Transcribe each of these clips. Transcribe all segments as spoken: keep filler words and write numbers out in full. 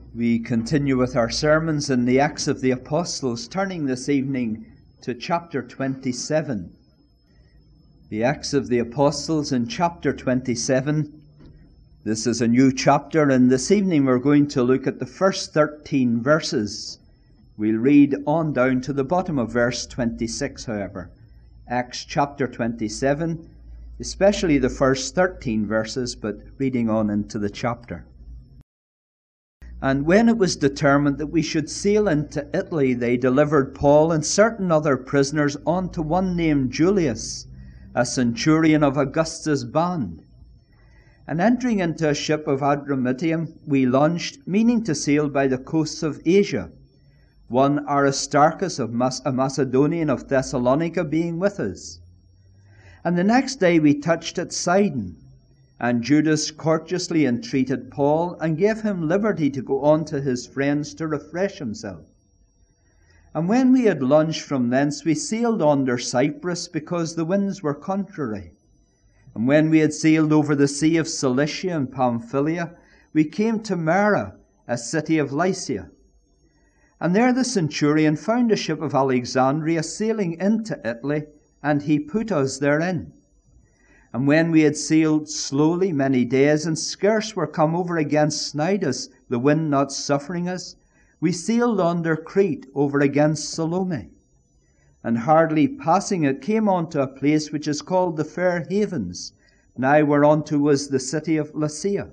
We continue with our sermons in the Acts of the Apostles, turning this evening to chapter twenty-seven. The Acts of the Apostles in chapter twenty-seven. This is a new chapter, and this evening we're going to look at the first thirteen verses. We'll read on down to the bottom of verse twenty-six, however. Acts chapter twenty-seven, especially the first thirteen verses, but reading on into the chapter. And when it was determined that we should sail into Italy, they delivered Paul and certain other prisoners unto one named Julius, a centurion of Augustus' band. And entering into a ship of Adramyttium, we launched, meaning to sail by the coasts of Asia, one Aristarchus of Mas- a Macedonian of Thessalonica being with us. And the next day we touched at Sidon, and Judas courteously entreated Paul, and gave him liberty to go on to his friends to refresh himself. And when we had launched from thence, we sailed under Cyprus, because the winds were contrary. And when we had sailed over the sea of Cilicia and Pamphylia, we came to Myra, a city of Lycia. And there the centurion found a ship of Alexandria sailing into Italy, and he put us therein. And when we had sailed slowly many days, and scarce were come over against Cnidus, the wind not suffering us, we sailed under Crete over against Salome. And hardly passing it, came on to a place which is called the Fair Havens, nigh whereunto was the city of Lasea.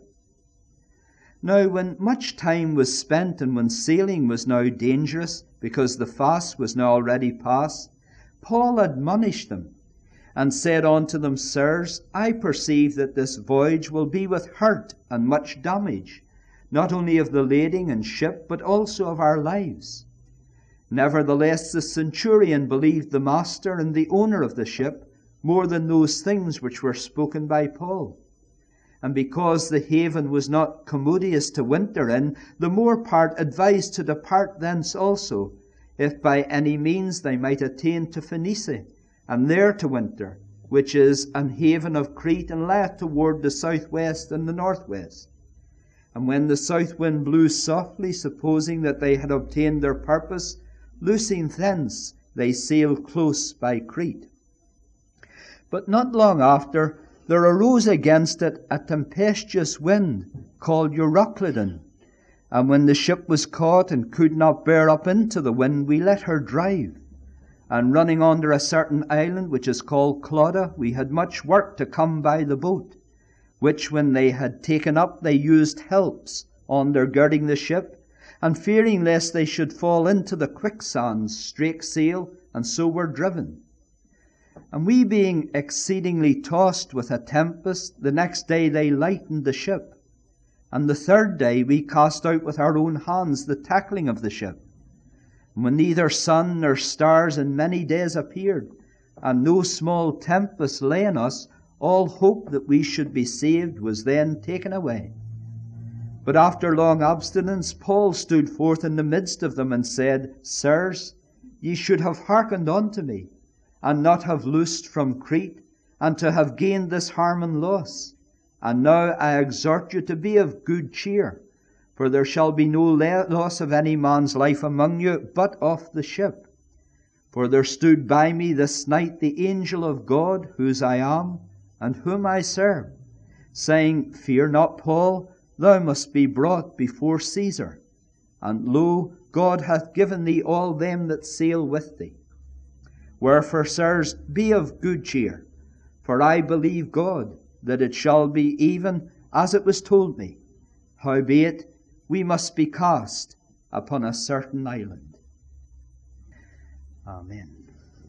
Now when much time was spent, and when sailing was now dangerous, because the fast was now already past, Paul admonished them, and said unto them, Sirs, I perceive that this voyage will be with hurt and much damage, not only of the lading and ship, but also of our lives. Nevertheless the centurion believed the master and the owner of the ship more than those things which were spoken by Paul. And because the haven was not commodious to winter in, the more part advised to depart thence also, if by any means they might attain to Phoenicia, and there to winter, which is an haven of Crete, and lieth toward the southwest and the northwest. And when the south wind blew softly, supposing that they had obtained their purpose, loosing thence, they sailed close by Crete. But not long after, there arose against it a tempestuous wind, called Euroclydon. And when the ship was caught and could not bear up into the wind, we let her drive. And running under a certain island, which is called Clauda, we had much work to come by the boat, which when they had taken up, they used helps undergirding the ship, and fearing lest they should fall into the quicksands, strake sail, and so were driven. And we being exceedingly tossed with a tempest, the next day they lightened the ship. And the third day we cast out with our own hands the tackling of the ship. When neither sun nor stars in many days appeared, and no small tempest lay in us, all hope that we should be saved was then taken away. But after long abstinence, Paul stood forth in the midst of them, and said, Sirs, ye should have hearkened unto me, and not have loosed from Crete, and to have gained this harm and loss. And now I exhort you to be of good cheer, for there shall be no loss of any man's life among you, but of the ship. For there stood by me this night the angel of God, whose I am, and whom I serve, saying, Fear not, Paul, thou must be brought before Caesar. And lo, God hath given thee all them that sail with thee. Wherefore, sirs, be of good cheer, for I believe God, that it shall be even as it was told me. Howbeit, we must be cast upon a certain island. Amen.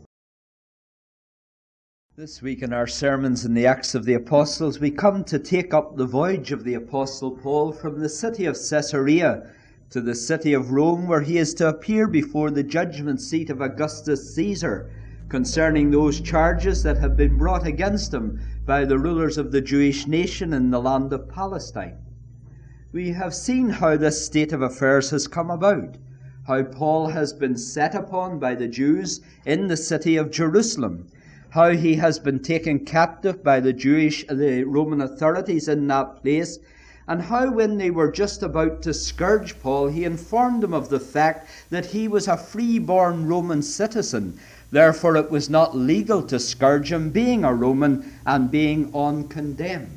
This week in our sermons in the Acts of the Apostles, we come to take up the voyage of the Apostle Paul from the city of Caesarea to the city of Rome, where he is to appear before the judgment seat of Augustus Caesar concerning those charges that have been brought against him by the rulers of the Jewish nation in the land of Palestine. We have seen how this state of affairs has come about, how Paul has been set upon by the Jews in the city of Jerusalem, how he has been taken captive by the Jewish, the Roman authorities in that place, and how when they were just about to scourge Paul, he informed them of the fact that he was a free-born Roman citizen. Therefore it was not legal to scourge him, being a Roman and being uncondemned.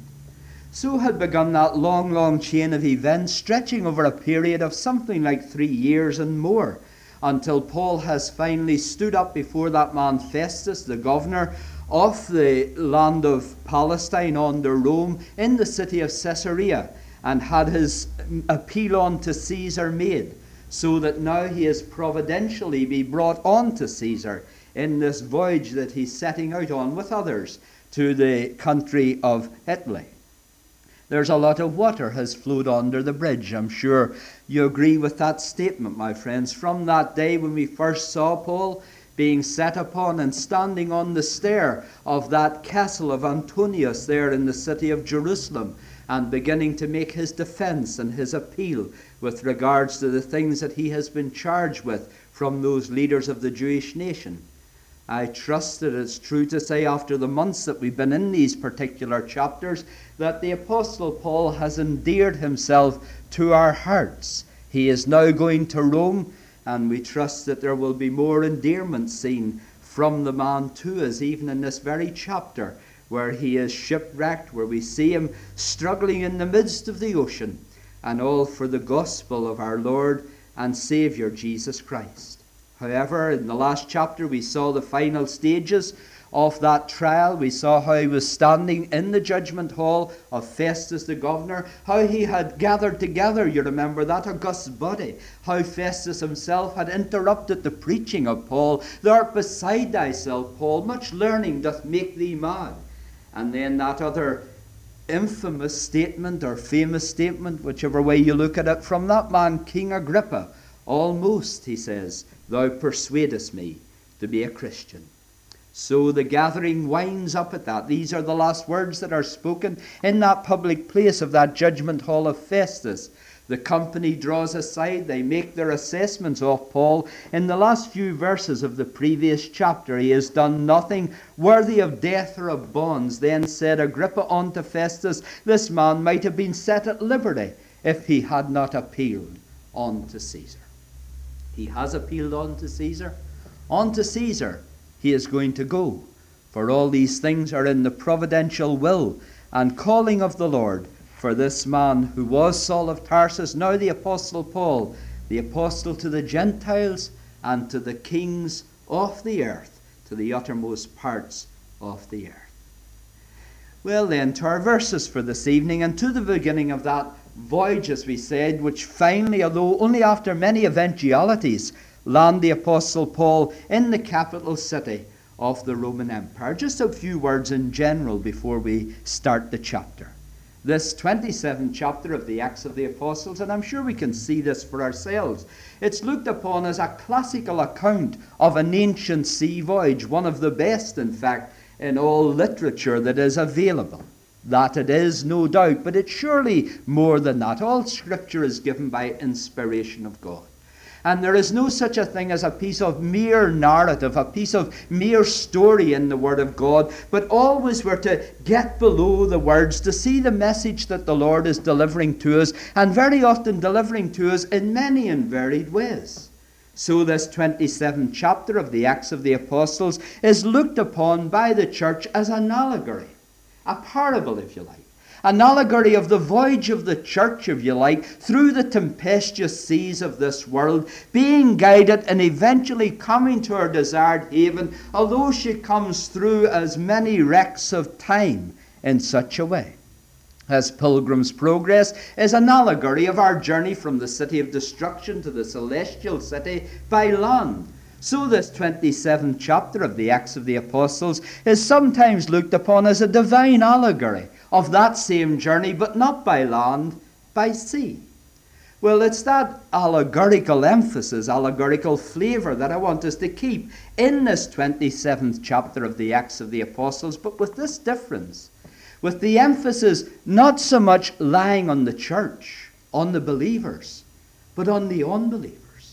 So had begun that long, long chain of events, stretching over a period of something like three years and more, until Paul has finally stood up before that man Festus, the governor of the land of Palestine under Rome, in the city of Caesarea, and had his appeal on to Caesar made, so that now he is providentially be brought on to Caesar in this voyage that he's setting out on with others to the country of Italy. There's a lot of water has flowed under the bridge. I'm sure you agree with that statement, my friends. From that day when we first saw Paul being set upon and standing on the stair of that castle of Antonius there in the city of Jerusalem, and beginning to make his defense and his appeal with regards to the things that he has been charged with from those leaders of the Jewish nation. I trust that it's true to say, after the months that we've been in these particular chapters, that the Apostle Paul has endeared himself to our hearts. He is now going to Rome, and we trust that there will be more endearment seen from the man to us, even in this very chapter, where he is shipwrecked, where we see him struggling in the midst of the ocean, and all for the gospel of our Lord and Saviour Jesus Christ. However, in the last chapter we saw the final stages of that trial. We saw how he was standing in the judgment hall of Festus the governor, how he had gathered together, you remember, that august body, how Festus himself had interrupted the preaching of Paul. Thou art beside thyself, Paul, much learning doth make thee mad. And then that other infamous statement, or famous statement, whichever way you look at it, from that man King Agrippa. Almost, he says, thou persuadest me to be a Christian. So the gathering winds up at that. These are the last words that are spoken in that public place of that judgment hall of Festus. The company draws aside. They make their assessments of Paul. In the last few verses of the previous chapter, he has done nothing worthy of death or of bonds. Then said Agrippa unto Festus, this man might have been set at liberty if he had not appealed unto Caesar. He has appealed unto Caesar. Unto Caesar he is going to go. For all these things are in the providential will and calling of the Lord for this man who was Saul of Tarsus, now the Apostle Paul, the apostle to the Gentiles and to the kings of the earth, to the uttermost parts of the earth. Well then, to our verses for this evening, and to the beginning of that voyage, as we said, which finally, although only after many eventualities, land the Apostle Paul in the capital city of the Roman Empire. Just a few words in general before we start the chapter. This twenty-seventh chapter of the Acts of the Apostles, and I'm sure we can see this for ourselves, it's looked upon as a classical account of an ancient sea voyage, one of the best, in fact, in all literature that is available. That it is, no doubt, but it's surely more than that. All Scripture is given by inspiration of God. And there is no such a thing as a piece of mere narrative, a piece of mere story in the Word of God, but always we're to get below the words to see the message that the Lord is delivering to us, and very often delivering to us in many and varied ways. So this twenty-seventh chapter of the Acts of the Apostles is looked upon by the church as an allegory, a parable, if you like. An allegory of the voyage of the church, if you like, through the tempestuous seas of this world, being guided and eventually coming to her desired haven, although she comes through as many wrecks of time in such a way. As Pilgrim's Progress is an allegory of our journey from the city of destruction to the celestial city by land, so this twenty-seventh chapter of the Acts of the Apostles is sometimes looked upon as a divine allegory of that same journey, but not by land, by sea. Well, it's that allegorical emphasis, allegorical flavour that I want us to keep in this twenty-seventh chapter of the Acts of the Apostles, but with this difference, with the emphasis not so much lying on the church, on the believers, but on the unbelievers.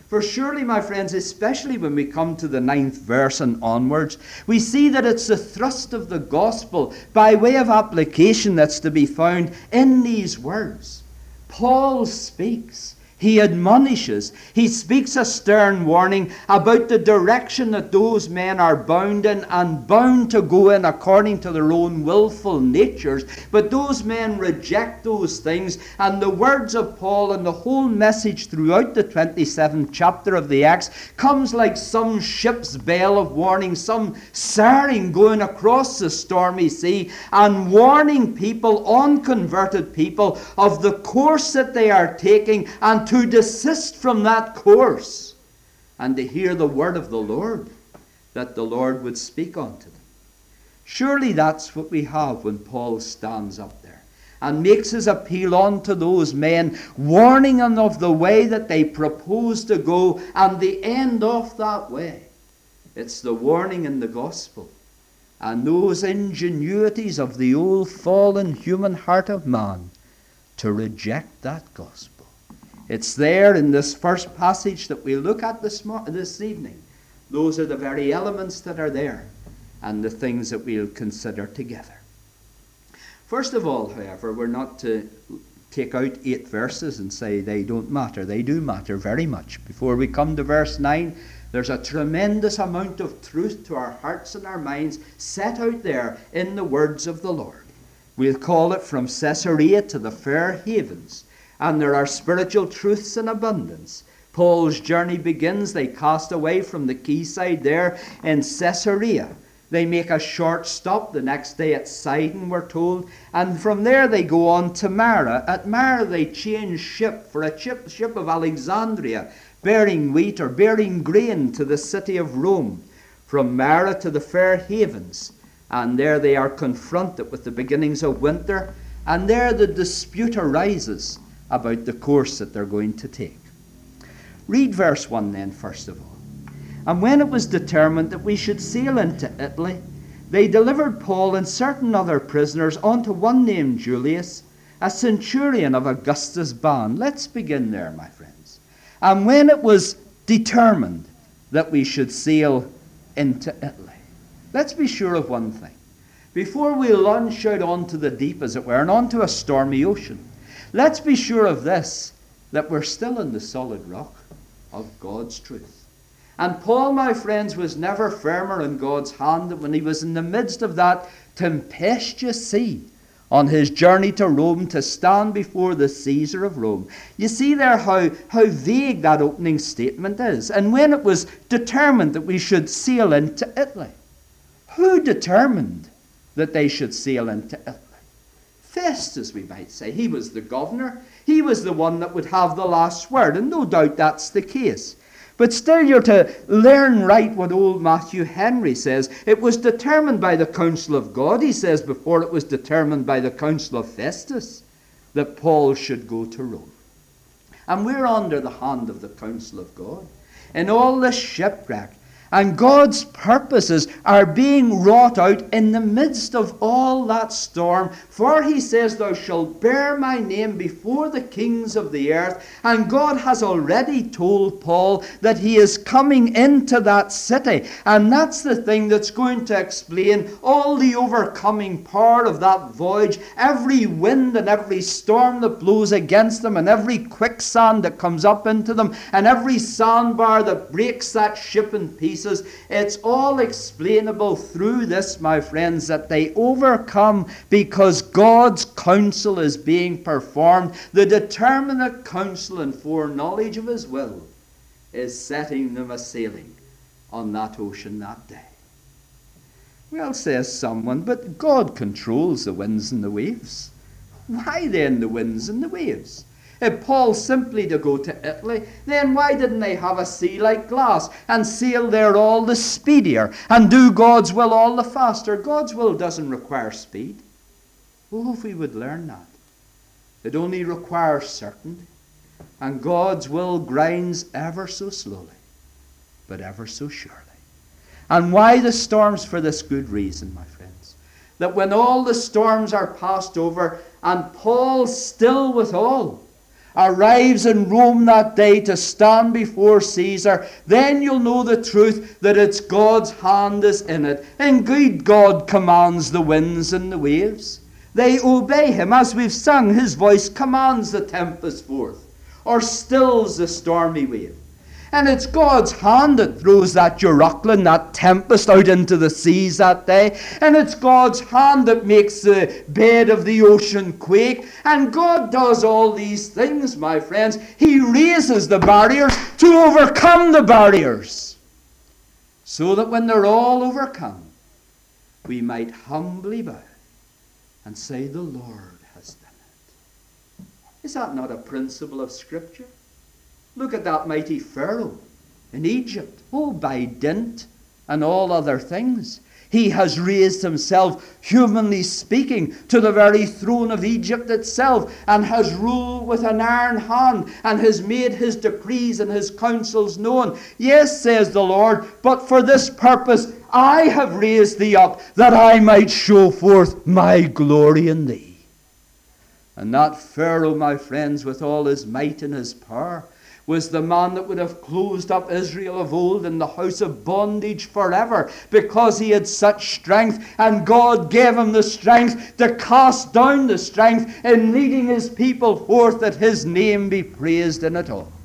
For surely, my friends, especially when we come to the ninth verse and onwards, we see that it's the thrust of the gospel by way of application that's to be found in these words. Paul speaks. He admonishes. He speaks a stern warning about the direction that those men are bound in and bound to go in according to their own willful natures. But those men reject those things, and the words of Paul and the whole message throughout the twenty-seventh chapter of the Acts comes like some ship's bell of warning, some siren going across the stormy sea and warning people, unconverted people, of the course that they are taking, and to desist from that course and to hear the word of the Lord, that the Lord would speak unto them. Surely that's what we have when Paul stands up there and makes his appeal unto those men, warning them of the way that they propose to go and the end of that way. It's the warning in the gospel and those ingenuities of the old fallen human heart of man to reject that gospel. It's there in this first passage that we look at this, this evening. Those are the very elements that are there and the things that we'll consider together. First of all, however, we're not to take out eight verses and say they don't matter. They do matter very much. Before we come to verse nine, there's a tremendous amount of truth to our hearts and our minds set out there in the words of the Lord. We'll call it From Caesarea to the Fair Havens. And there are spiritual truths in abundance. Paul's journey begins. They cast away from the quayside there in Caesarea. They make a short stop the next day at Sidon, we're told. And from there they go on to Myra. At Myra they change ship for a ship, ship of Alexandria, bearing wheat or bearing grain to the city of Rome. From Myra to the Fair Havens. And there they are confronted with the beginnings of winter. And there the dispute arises about the course that they're going to take. Read verse one then, first of all. And when it was determined that we should sail into Italy, they delivered Paul and certain other prisoners unto one named Julius, a centurion of Augustus' band. Let's begin there, my friends. And when it was determined that we should sail into Italy, let's be sure of one thing. Before we launch out onto the deep, as it were, and onto a stormy ocean, let's be sure of this, that we're still in the solid rock of God's truth. And Paul, my friends, was never firmer in God's hand than when he was in the midst of that tempestuous sea on his journey to Rome to stand before the Caesar of Rome. You see there how, how vague that opening statement is. And when it was determined that we should sail into Italy, who determined that they should sail into Italy? Festus, we might say. He was the governor. He was the one that would have the last word, and no doubt that's the case. But still, you're to learn right what old Matthew Henry says. It was determined by the counsel of God, he says, before it was determined by the counsel of Festus, that Paul should go to Rome. And we're under the hand of the counsel of God in all this shipwreck. And God's purposes are being wrought out in the midst of all that storm. For he says, thou shalt bear my name before the kings of the earth. And God has already told Paul that he is coming into that city. And that's the thing that's going to explain all the overcoming power of that voyage. Every wind and every storm that blows against them, and every quicksand that comes up into them, and every sandbar that breaks that ship in pieces. It's all explainable through this, my friends, that they overcome because God's counsel is being performed. The determinate counsel and foreknowledge of his will is setting them a-sailing on that ocean that day. Well, says someone, but God controls the winds and the waves. Why then the winds and the waves? If Paul's simply to go to Italy, then why didn't they have a sea like glass and sail there all the speedier and do God's will all the faster? God's will doesn't require speed. Oh, if we would learn that. It only requires certainty. And God's will grinds ever so slowly, but ever so surely. And why the storms? For this good reason, my friends. That when all the storms are passed over and Paul still withal, arrives in Rome that day to stand before Caesar, then you'll know the truth that it's God's hand is in it. Indeed, God commands the winds and the waves. They obey him. As we've sung, his voice commands the tempest forth, or stills the stormy wave. And it's God's hand that throws that Euroclyn, that tempest, out into the seas that day. And it's God's hand that makes the bed of the ocean quake. And God does all these things, my friends. He raises the barriers to overcome the barriers, so that when they're all overcome, we might humbly bow and say, the Lord has done it. Is that not a principle of Scripture? Look at that mighty Pharaoh in Egypt. Oh, by dint and all other things, he has raised himself, humanly speaking, to the very throne of Egypt itself, and has ruled with an iron hand, and has made his decrees and his counsels known. Yes, says the Lord, but for this purpose I have raised thee up, that I might show forth my glory in thee. And that Pharaoh, my friends, with all his might and his power, was the man that would have closed up Israel of old in the house of bondage forever, because he had such strength, and God gave him the strength to cast down the strength in leading his people forth, that his name be praised in it all.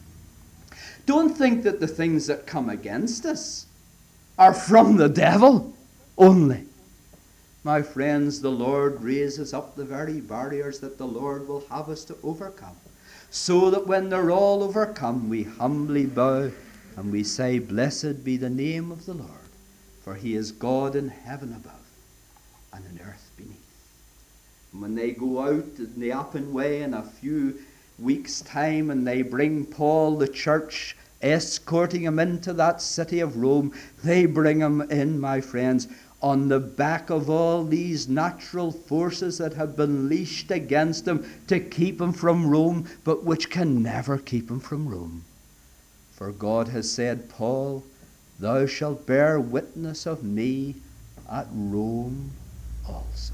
Don't think that the things that come against us are from the devil only. My friends, the Lord raises up the very barriers that the Lord will have us to overcome, so that when they're all overcome, we humbly bow and we say, blessed be the name of the Lord, for he is God in heaven above and in earth beneath. And when they go out in the Appin Way in a few weeks' time, and they bring Paul, the church, escorting him into that city of Rome, they bring him in, my friends, on the back of all these natural forces that have been leashed against him to keep him from Rome, but which can never keep him from Rome. For God has said, Paul, thou shalt bear witness of me at Rome also.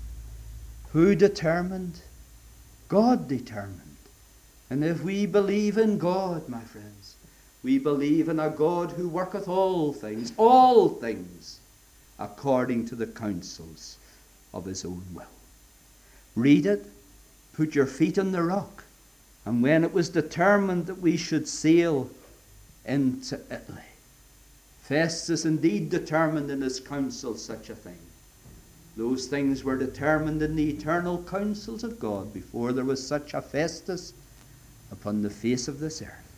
Who determined? God determined. And if we believe in God, my friends, we believe in a God who worketh all things, all things, according to the counsels of his own will. Read it, put your feet on the rock. And when it was determined that we should sail into Italy, Festus indeed determined in his counsel such a thing. Those things were determined in the eternal counsels of God before there was such a Festus upon the face of this earth.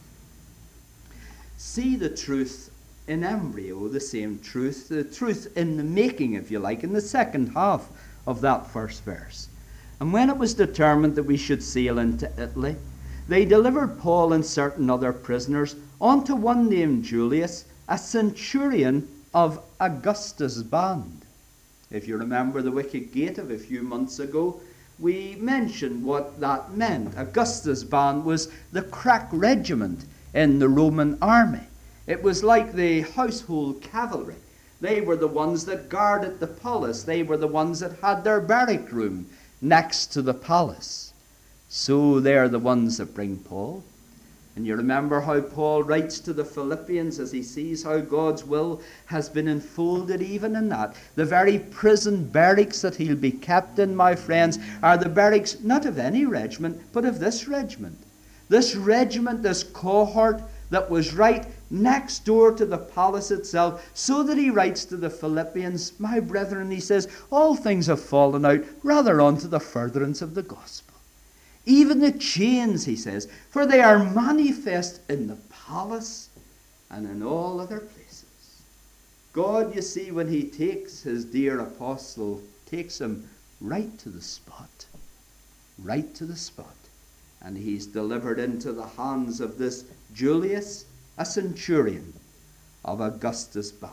See the truth in embryo, the same truth, the truth in the making, if you like, in the second half of that first verse. And when it was determined that we should sail into Italy, they delivered Paul and certain other prisoners unto one named Julius, a centurion of Augustus' band. If you remember the wicket gate of a few months ago, we mentioned what that meant. Augustus' band was the crack regiment in the Roman army. It was like the household cavalry. They were the ones that guarded the palace. They were the ones that had their barrack room next to the palace. So they're the ones that bring Paul. And you remember how Paul writes to the Philippians as he sees how God's will has been enfolded even in that. The very prison barracks that he'll be kept in, my friends, are the barracks not of any regiment, but of this regiment. This regiment, this cohort that was right next door to the palace itself, so that he writes to the Philippians, my brethren, he says, all things have fallen out rather unto the furtherance of the gospel. Even the chains, he says, for they are manifest in the palace and in all other places. God, you see, when he takes his dear apostle, takes him right to the spot, right to the spot. And he's delivered into the hands of this Julius, a centurion of Augustus' band.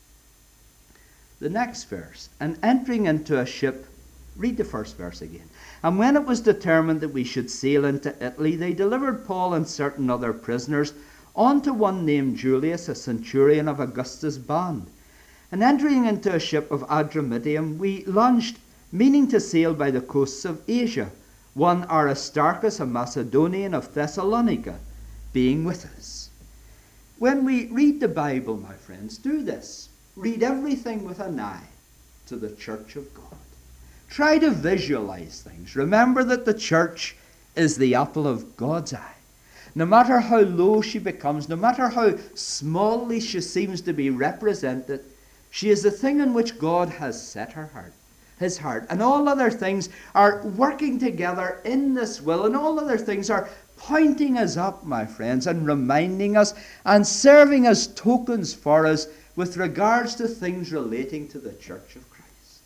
The next verse, and entering into a ship, read the first verse again. And when it was determined that we should sail into Italy, they delivered Paul and certain other prisoners unto one named Julius, a centurion of Augustus' band. And entering into a ship of Adramyttium, we launched, meaning to sail by the coasts of Asia, one Aristarchus, a Macedonian of Thessalonica, being with us. When we read the Bible, my friends, do this. Read everything with an eye to the church of God. Try to visualize things. Remember that the church is the apple of God's eye. No matter how low she becomes, no matter how smallly she seems to be represented, she is the thing in which God has set her heart, his heart. And all other things are working together in this will, and all other things are pointing us up, my friends, and reminding us and serving as tokens for us with regards to things relating to the church of Christ.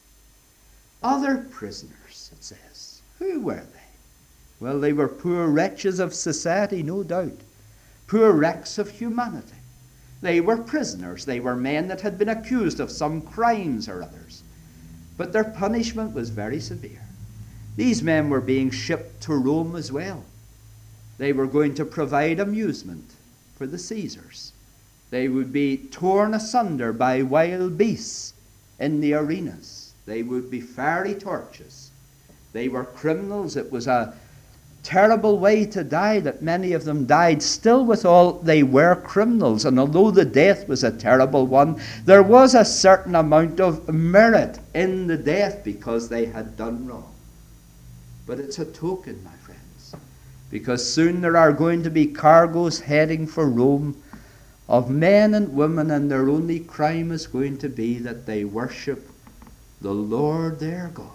Other prisoners, it says. Who were they? Well, they were poor wretches of society, no doubt. Poor wrecks of humanity. They were prisoners. They were men that had been accused of some crimes or others. But their punishment was very severe. These men were being shipped to Rome as well. They were going to provide amusement for the Caesars. They would be torn asunder by wild beasts in the arenas. They would be fiery torches. They were criminals. It was a terrible way to die that many of them died. Still, withal, they were criminals. And although the death was a terrible one, there was a certain amount of merit in the death because they had done wrong. But it's a token, my friends, because soon there are going to be cargoes heading for Rome of men and women, and their only crime is going to be that they worship the Lord their God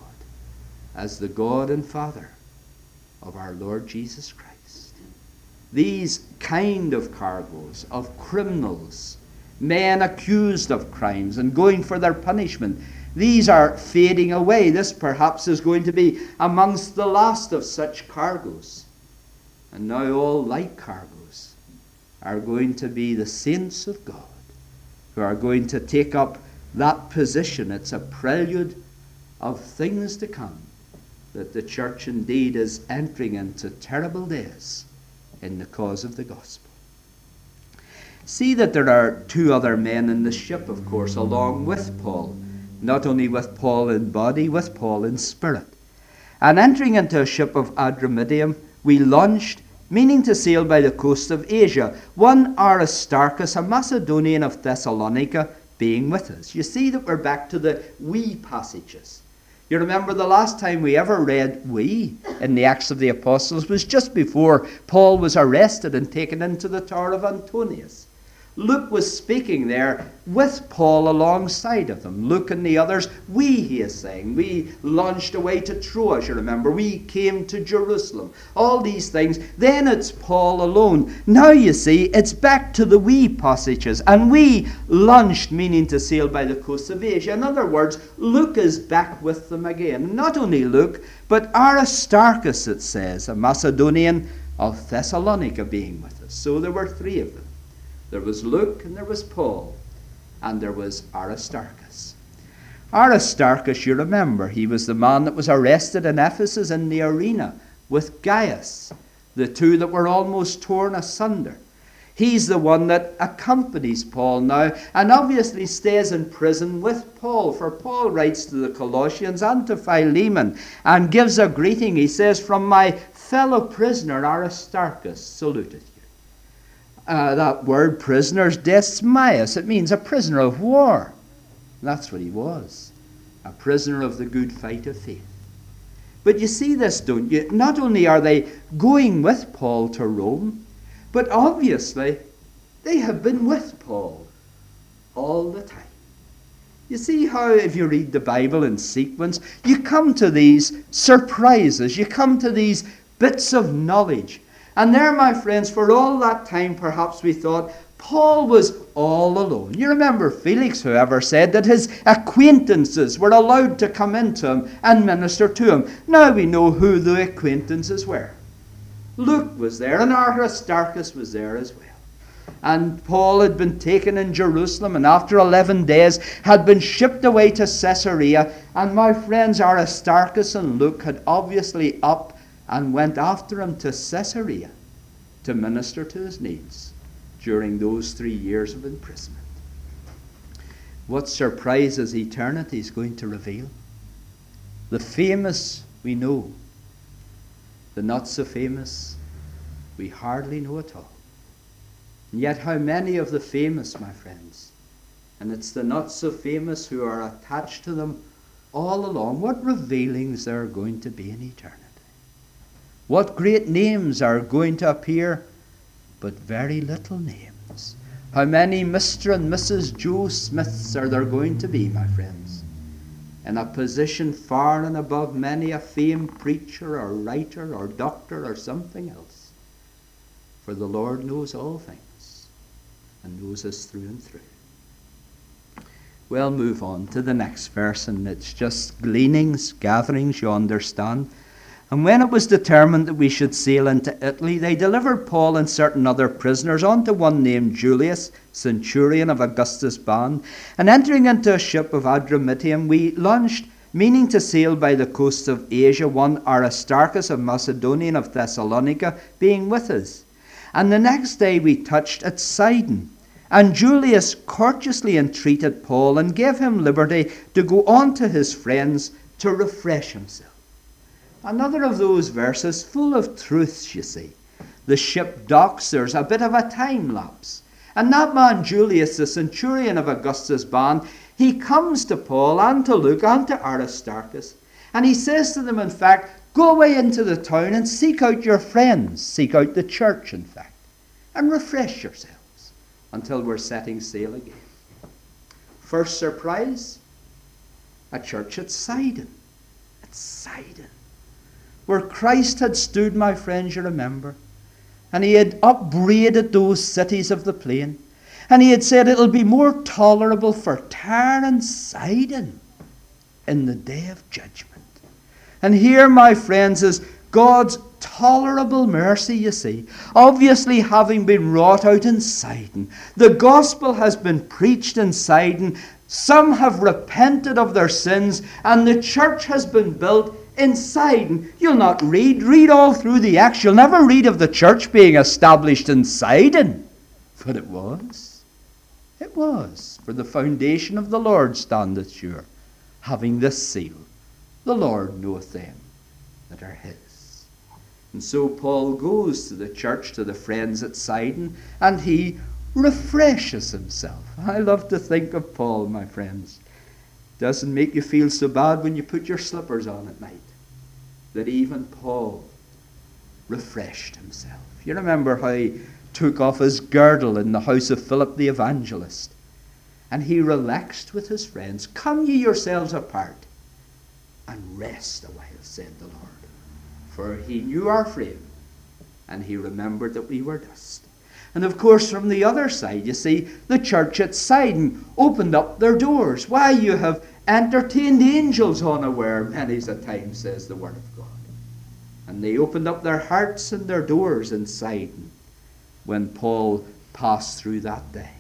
as the God and Father of our Lord Jesus Christ. These kind of cargoes of criminals, men accused of crimes and going for their punishment, these are fading away. This perhaps is going to be amongst the last of such cargoes. And now all like cargoes are going to be the saints of God who are going to take up that position. It's a prelude of things to come, that the church indeed is entering into terrible days in the cause of the gospel. See that there are two other men in the ship, of course, along with Paul. Not only with Paul in body, with Paul in spirit. And entering into a ship of Adramyttium, we launched, meaning to sail by the coast of Asia, one Aristarchus, a Macedonian of Thessalonica, being with us. You see that we're back to the we passages. You remember the last time we ever read we in the Acts of the Apostles was just before Paul was arrested and taken into the Tower of Antonius. Luke was speaking there with Paul alongside of them. Luke and the others, we, he is saying. We launched away to Troas, you remember. We came to Jerusalem. All these things. Then it's Paul alone. Now you see, it's back to the we passages. And we launched, meaning to sail by the coast of Asia. In other words, Luke is back with them again. Not only Luke, but Aristarchus, it says, a Macedonian of Thessalonica, being with us. So there were three of them. There was Luke, and there was Paul, and there was Aristarchus. Aristarchus, you remember, he was the man that was arrested in Ephesus in the arena with Gaius, the two that were almost torn asunder. He's the one that accompanies Paul now, and obviously stays in prison with Paul, for Paul writes to the Colossians and to Philemon, and gives a greeting. He says, "From my fellow prisoner Aristarchus saluteth you." Uh, that word prisoners, desmaios, it means a prisoner of war. That's what he was, a prisoner of the good fight of faith. But you see this, don't you? Not only are they going with Paul to Rome, but obviously they have been with Paul all the time. You see how if you read the Bible in sequence, you come to these surprises, you come to these bits of knowledge. And there, my friends, for all that time, perhaps we thought Paul was all alone. You remember Felix, however, said that his acquaintances were allowed to come into him and minister to him. Now we know who the acquaintances were. Luke was there, and Aristarchus was there as well. And Paul had been taken in Jerusalem, and after eleven days had been shipped away to Caesarea. And my friends, Aristarchus and Luke had obviously up and went after him to Caesarea to minister to his needs during those three years of imprisonment. What surprises eternity is going to reveal. The famous, we know, The not-so-famous, we hardly know at all. And yet how many of the famous, my friends, and it's the not-so-famous who are attached to them all along, what revealings there are going to be in eternity. What great names are going to appear, but very little names. How many Mister and Missus Joe Smiths are there going to be, my friends, in a position far and above many a famed preacher or writer or doctor or something else. For the Lord knows all things and knows us through and through. We'll move on to the next verse, and it's just gleanings, gatherings, you understand. And when it was determined that we should sail into Italy, they delivered Paul and certain other prisoners unto one named Julius, centurion of Augustus' band. And entering into a ship of Adramyttium, we launched, meaning to sail by the coast of Asia, one Aristarchus of Macedonia and of Thessalonica being with us. And the next day we touched at Sidon. And Julius courteously entreated Paul and gave him liberty to go on to his friends to refresh himself. Another of those verses full of truths, you see. The ship docks, there's a bit of a time lapse. And that man Julius, the centurion of Augustus' band, he comes to Paul and to Luke and to Aristarchus. And he says to them, in fact, go away into the town and seek out your friends. Seek out the church, in fact. And refresh yourselves until we're setting sail again. First surprise, a church at Sidon. At Sidon. Where Christ had stood, my friends, you remember. And he had upbraided those cities of the plain. And he had said it'll be more tolerable for Tyre and Sidon in the day of judgment. And here, my friends, is God's tolerable mercy, you see, obviously having been wrought out in Sidon. The gospel has been preached in Sidon. Some have repented of their sins, and the church has been built in Sidon. You'll not read, read all through the Acts. You'll never read of the church being established in Sidon. But it was. It was. For the foundation of the Lord standeth sure, having this seal, the Lord knoweth them that are his. And so Paul goes to the church, to the friends at Sidon, and he refreshes himself. I love to think of Paul, my friends. Doesn't make you feel so bad when you put your slippers on at night. That even Paul refreshed himself. You remember how he took off his girdle in the house of Philip the evangelist. And he relaxed with his friends. Come ye yourselves apart and rest a while, said the Lord. For he knew our frame, and he remembered that we were dust. And of course, from the other side, you see, the church at Sidon opened up their doors. Why, you have entertained angels unaware many's a time, says the word of God. And they opened up their hearts and their doors in Sidon when Paul passed through that day.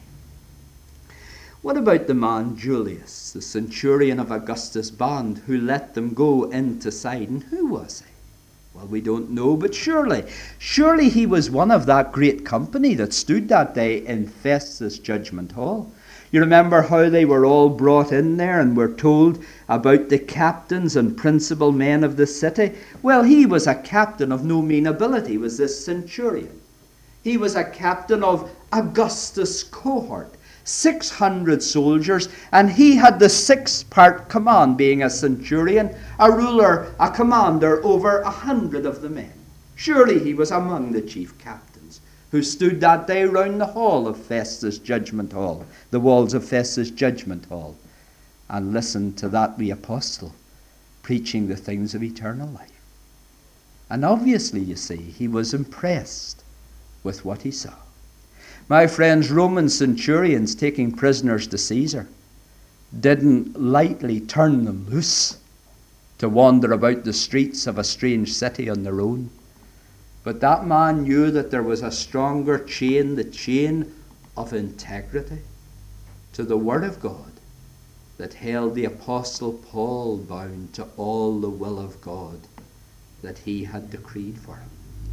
What about the man Julius, the centurion of Augustus' band, who let them go into Sidon? Who was he? Well, we don't know, but surely, surely he was one of that great company that stood that day in Festus Judgment Hall. You remember how they were all brought in there and were told about the captains and principal men of the city? Well, he was a captain of no mean ability, was this centurion. He was a captain of Augustus' cohort, six hundred soldiers, and he had the six-part command, being a centurion, a ruler, a commander over a hundred of the men. Surely he was among the chief captains who stood that day round the hall of Festus Judgment Hall, the walls of Festus Judgment Hall, and listened to that wee apostle preaching the things of eternal life. And obviously, you see, he was impressed with what he saw. My friends, Roman centurions taking prisoners to Caesar didn't lightly turn them loose to wander about the streets of a strange city on their own. But that man knew that there was a stronger chain, the chain of integrity to the Word of God, that held the Apostle Paul bound to all the will of God that he had decreed for him.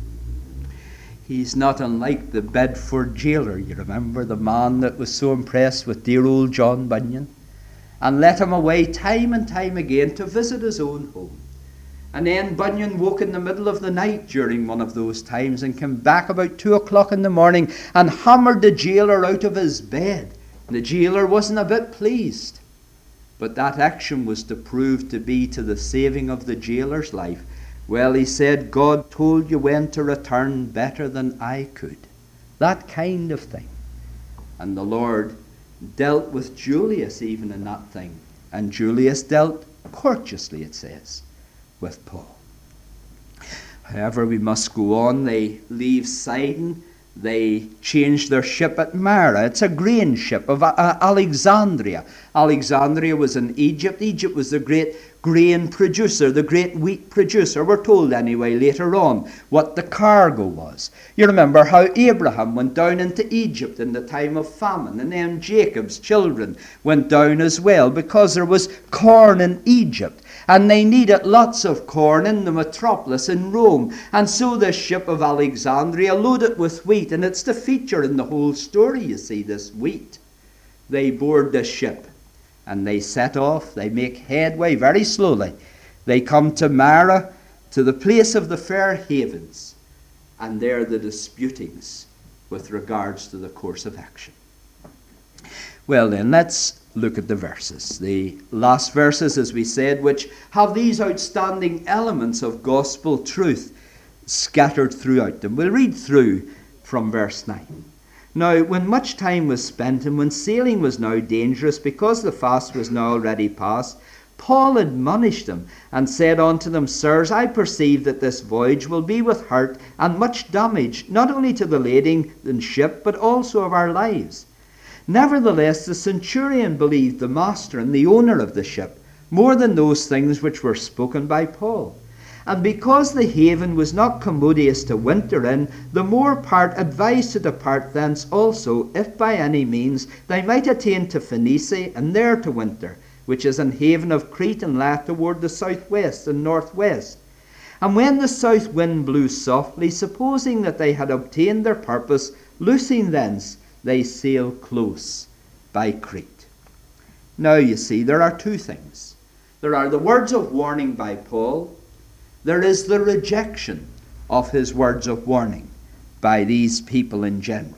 He's not unlike the Bedford jailer, you remember, the man that was so impressed with dear old John Bunyan and let him away time and time again to visit his own home. And then Bunyan woke in the middle of the night during one of those times and came back about two o'clock in the morning and hammered the jailer out of his bed. And the jailer wasn't a bit pleased. But that action was to prove to be to the saving of the jailer's life. Well, he said, God told you when to return better than I could. That kind of thing. And the Lord dealt with Julius even in that thing. And Julius dealt courteously, it says, with Paul. However, we must go on. They leave Sidon. They change their ship at Myra. It's a grain ship of uh, Alexandria. Alexandria was in Egypt. Egypt was the great grain producer, the great wheat producer. We're told anyway later on what the cargo was. You remember how Abraham went down into Egypt in the time of famine, and then Jacob's children went down as well because there was corn in Egypt. And they needed lots of corn in the metropolis in Rome. And so this ship of Alexandria loaded with wheat, and it's the feature in the whole story, you see, this wheat. They board the ship, and they set off. They make headway very slowly. They come to Myra, to the place of the fair havens, and there the disputings with regards to the course of action. Well then, let's look at the verses. The last verses, as we said, which have these outstanding elements of gospel truth scattered throughout them. We'll read through from verse nine. Now, when much time was spent, and when sailing was now dangerous, because the fast was now already past, Paul admonished them, and said unto them, Sirs, I perceive that this voyage will be with hurt and much damage, not only to the lading and ship, but also of our lives. Nevertheless, the centurion believed the master and the owner of the ship, more than those things which were spoken by Paul. And because the haven was not commodious to winter in, the more part advised to depart thence also, if by any means they might attain to Phoenicia, and there to winter, which is an haven of Crete, and lieth toward the southwest and northwest. And when the south wind blew softly, supposing that they had obtained their purpose, loosing thence, they sail close by Crete. Now you see, there are two things. There are the words of warning by Paul. There is the rejection of his words of warning by these people in general.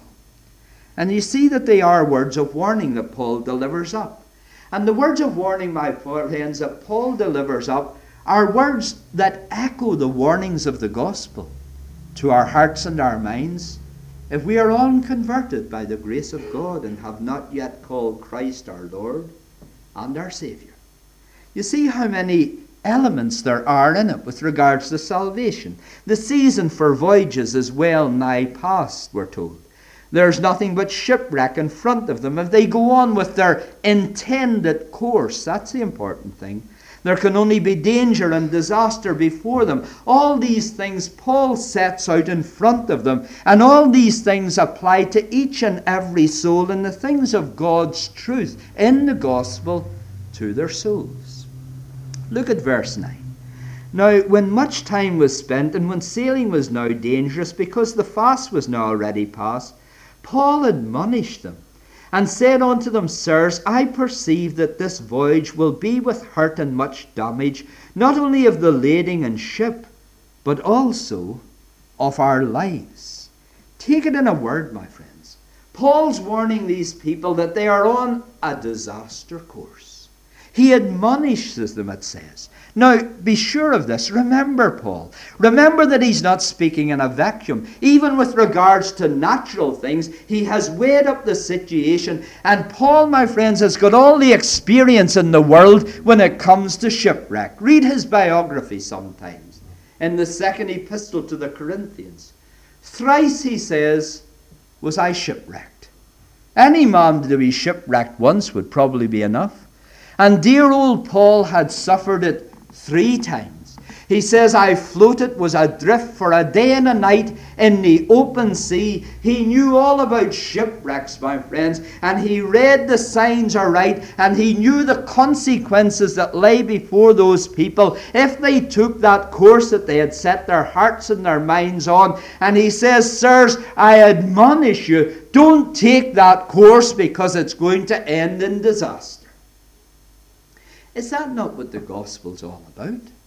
And you see that they are words of warning that Paul delivers up. And the words of warning, my friends, that Paul delivers up are words that echo the warnings of the gospel to our hearts and our minds. If we are unconverted by the grace of God and have not yet called Christ our Lord and our Saviour. You see how many elements there are in it with regards to salvation. The season for voyages is well nigh past, we're told. There's nothing but shipwreck in front of them if they go on with their intended course. That's the important thing. There can only be danger and disaster before them. All these things Paul sets out in front of them, and all these things apply to each and every soul in the things of God's truth in the gospel to their souls. Look at verse nine. Now, when much time was spent, and when sailing was now dangerous, because the fast was now already past, Paul admonished them, and said unto them, Sirs, I perceive that this voyage will be with hurt and much damage, not only of the lading and ship, but also of our lives. Take it in a word, my friends. Paul's warning these people that they are on a disaster course. He admonishes them, it says. Now, be sure of this. Remember Paul. Remember that he's not speaking in a vacuum. Even with regards to natural things, he has weighed up the situation. And Paul, my friends, has got all the experience in the world when it comes to shipwreck. Read his biography sometimes in the second epistle to the Corinthians. Thrice, he says, was I shipwrecked. Any man to be shipwrecked once would probably be enough. And dear old Paul had suffered it three times. He says, I floated, was adrift for a day and a night in the open sea. He knew all about shipwrecks, my friends, and he read the signs aright, and he knew the consequences that lay before those people if they took that course that they had set their hearts and their minds on. And he says, Sirs, I admonish you, don't take that course because it's going to end in disaster. Is that not what the gospel's all about?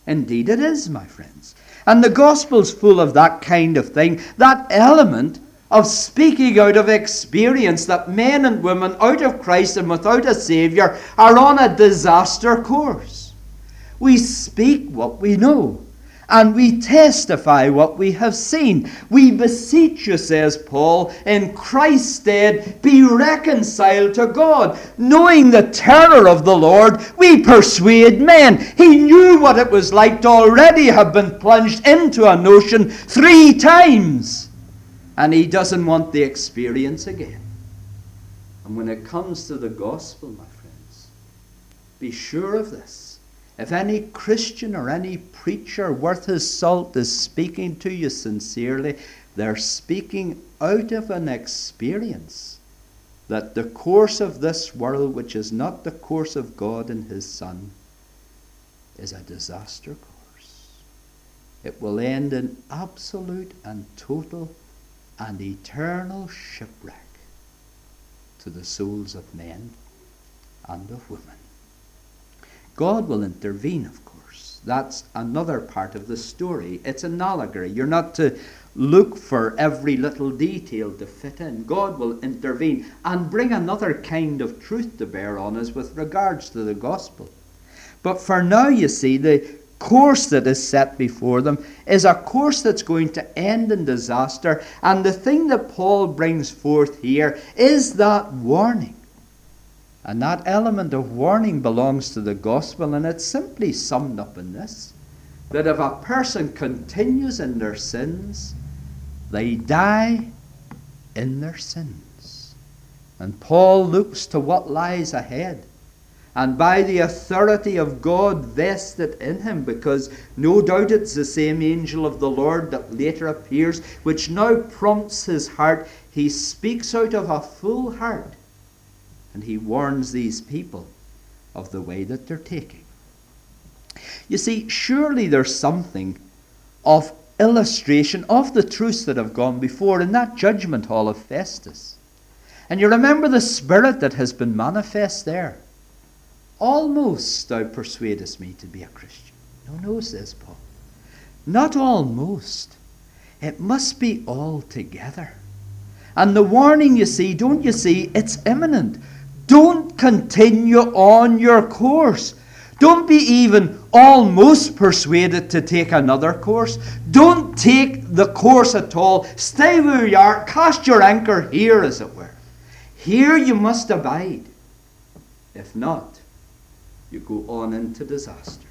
Indeed it is, my friends. And the gospel's full of that kind of thing, that element of speaking out of experience, that men and women out of Christ and without a Saviour are on a disaster course. We speak what we know, and we testify what we have seen. We beseech you, says Paul, in Christ's stead, be reconciled to God. Knowing the terror of the Lord, we persuade men. He knew what it was like to already have been plunged into an ocean three times. And he doesn't want the experience again. And when it comes to the gospel, my friends, be sure of this. If any Christian or any preacher worth his salt is speaking to you sincerely, they're speaking out of an experience that the course of this world, which is not the course of God and his Son, is a disaster course. It will end in absolute and total and eternal shipwreck to the souls of men and of women. God will intervene, of course. That's another part of the story. It's an allegory. You're not to look for every little detail to fit in. God will intervene and bring another kind of truth to bear on us with regards to the gospel. But for now, you see, the course that is set before them is a course that's going to end in disaster. And the thing that Paul brings forth here is that warning. And that element of warning belongs to the gospel, and it's simply summed up in this: that if a person continues in their sins, they die in their sins. And Paul looks to what lies ahead, and by the authority of God vested in him, because no doubt it's the same angel of the Lord that later appears, which now prompts his heart, he speaks out of a full heart. And he warns these people of the way that they're taking. You see, surely there's something of illustration of the truths that have gone before in that judgment hall of Festus. And you remember the spirit that has been manifest there. Almost thou persuadest me to be a Christian. No, no, says Paul. Not almost. It must be altogether. And the warning, you see, don't you see, it's imminent. Don't continue on your course. Don't be even almost persuaded to take another course. Don't take the course at all. Stay where you are. Cast your anchor here, as it were. Here you must abide. If not, you go on into disaster.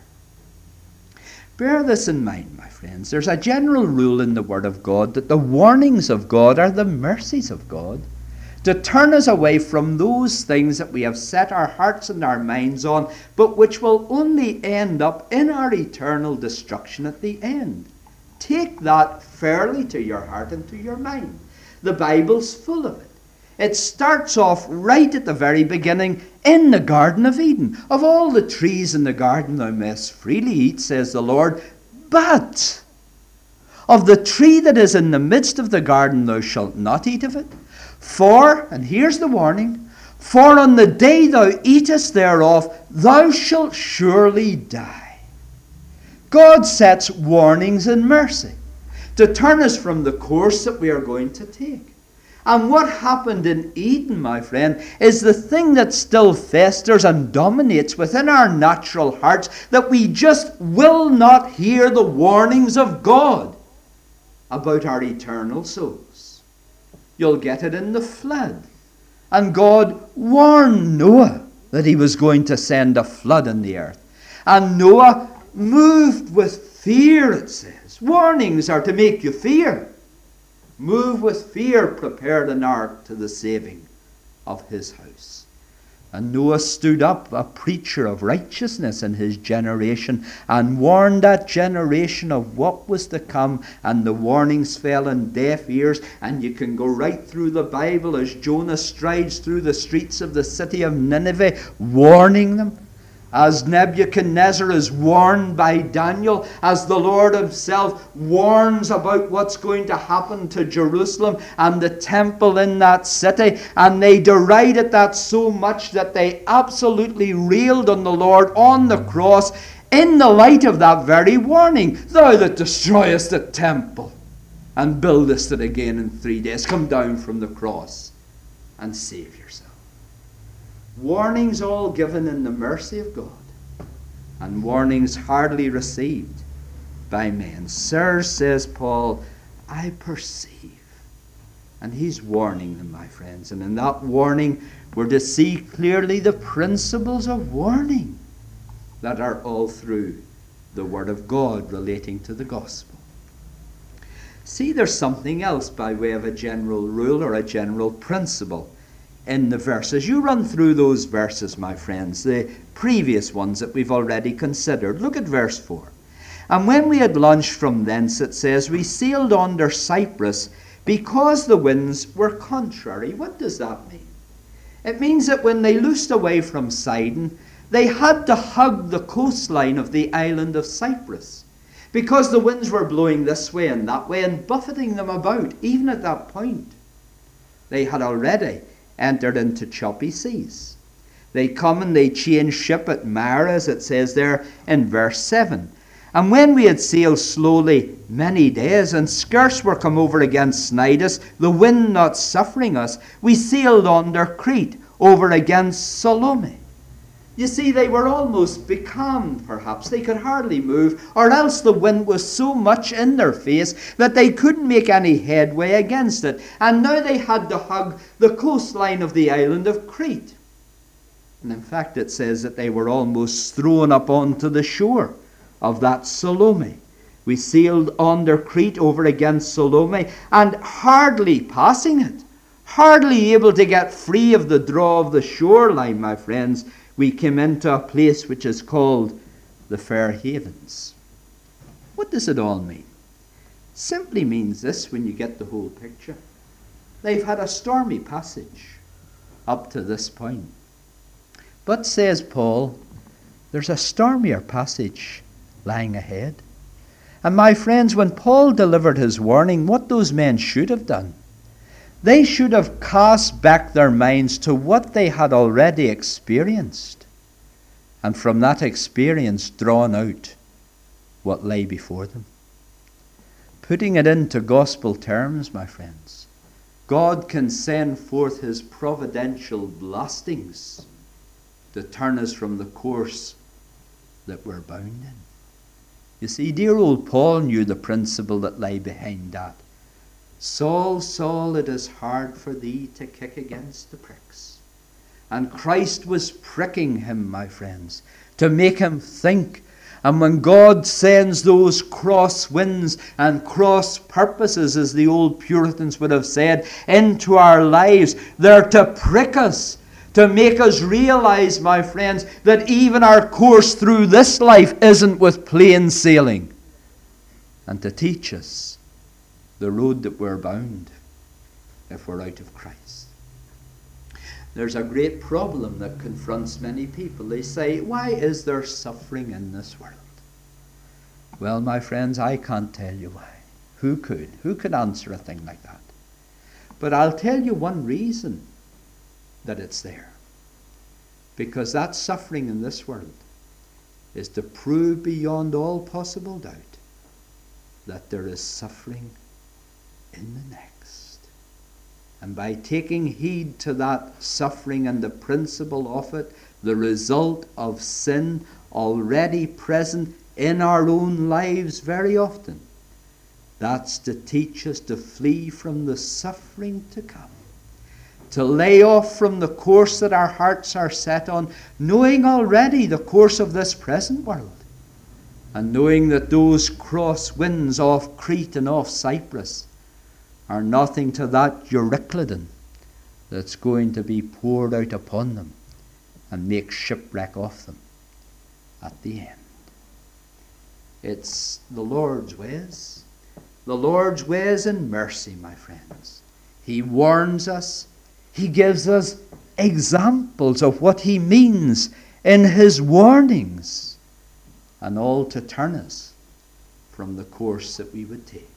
Bear this in mind, my friends. There's a general rule in the Word of God that the warnings of God are the mercies of God, to turn us away from those things that we have set our hearts and our minds on, but which will only end up in our eternal destruction at the end. Take that fairly to your heart and to your mind. The Bible's full of it. It starts off right at the very beginning in the Garden of Eden. Of all the trees in the garden thou mayest freely eat, says the Lord, but of the tree that is in the midst of the garden thou shalt not eat of it. For, and here's the warning, for on the day thou eatest thereof, thou shalt surely die. God sets warnings in mercy to turn us from the course that we are going to take. And what happened in Eden, my friend, is the thing that still festers and dominates within our natural hearts, that we just will not hear the warnings of God about our eternal souls. You'll get it in the flood. And God warned Noah that he was going to send a flood on the earth. And Noah moved with fear, it says. Warnings are to make you fear. Move with fear, prepared an ark to the saving of his house. And Noah stood up, a preacher of righteousness in his generation, and warned that generation of what was to come, and the warnings fell on deaf ears. And you can go right through the Bible as Jonah strides through the streets of the city of Nineveh, warning them. As Nebuchadnezzar is warned by Daniel, as the Lord himself warns about what's going to happen to Jerusalem and the temple in that city. And they derided that so much that they absolutely railed on the Lord on the cross. in the light of that very warning, thou that destroyest the temple and buildest it again in three days, come down from the cross and save yourself. Warnings all given in the mercy of God, and warnings hardly received by men. Sirs, says Paul, I perceive. And he's warning them, my friends. And in that warning, we're to see clearly the principles of warning that are all through the Word of God relating to the gospel. See, there's something else by way of a general rule or a general principle in the verses. You run through those verses, my friends, the previous ones that we've already considered. Look at verse four. And when we had launched from thence, it says, we sailed under Cyprus because the winds were contrary. What does that mean? It means that when they loosed away from Sidon, they had to hug the coastline of the island of Cyprus, because the winds were blowing this way and that way and buffeting them about. Even at that point, they had already entered into choppy seas. They come and they change ship at Marah, as it says there in verse seven. And when we had sailed slowly many days, and scarce were come over against Cnidus, the wind not suffering us, we sailed under Crete, over against Salome. You see, they were almost becalmed, perhaps. They could hardly move, or else the wind was so much in their face that they couldn't make any headway against it. And now they had to hug the coastline of the island of Crete. And in fact, it says that they were almost thrown up onto the shore of that Salome. We sailed under Crete over against Salome, and hardly passing it, hardly able to get free of the draw of the shoreline, my friends, we came into a place which is called the Fair Havens. What does it all mean? Simply means this, when you get the whole picture. They've had a stormy passage up to this point. But, says Paul, there's a stormier passage lying ahead. And my friends, when Paul delivered his warning, what those men should have done, they should have cast back their minds to what they had already experienced, and from that experience drawn out what lay before them. Putting it into gospel terms, my friends, God can send forth his providential blastings to turn us from the course that we're bound in. You see, dear old Paul knew the principle that lay behind that. Saul, Saul, it is hard for thee to kick against the pricks. And Christ was pricking him, my friends, to make him think. And when God sends those cross winds and cross purposes, as the old Puritans would have said, into our lives, they're to prick us, to make us realize, my friends, that even our course through this life isn't with plain sailing, and to teach us the road that we're bound if we're out of Christ. There's a great problem that confronts many people. They say, why is there suffering in this world? Well, my friends, I can't tell you why. Who could? Who could answer a thing like that? But I'll tell you one reason that it's there. Because that suffering in this world is to prove beyond all possible doubt that there is suffering in the next. And by taking heed to that suffering and the principle of it, the result of sin already present in our own lives very often, that's to teach us to flee from the suffering to come, to lay off from the course that our hearts are set on, knowing already the course of this present world, and knowing that those cross winds off Crete and off Cyprus are nothing to that Euroclydon that's going to be poured out upon them and make shipwreck of them at the end. It's the Lord's ways. The Lord's ways in mercy, my friends. He warns us. He gives us examples of what he means in his warnings, and all to turn us from the course that we would take.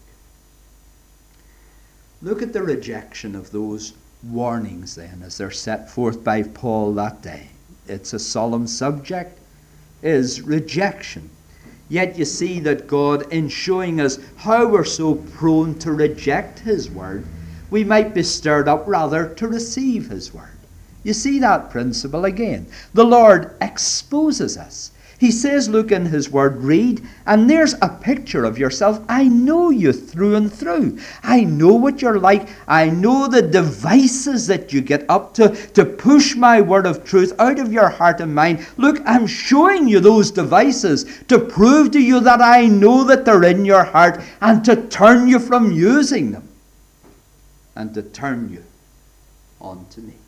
Look at the rejection of those warnings then as they're set forth by Paul that day. It's a solemn subject. is rejection. Yet you see that God, in showing us how we're so prone to reject His word, we might be stirred up rather to receive His word. You see that principle again. The Lord exposes us. He says, look in His word, read, and there's a picture of yourself. I know you through and through. I know what you're like. I know the devices that you get up to to push my word of truth out of your heart and mind. Look, I'm showing you those devices to prove to you that I know that they're in your heart and to turn you from using them and to turn you onto me.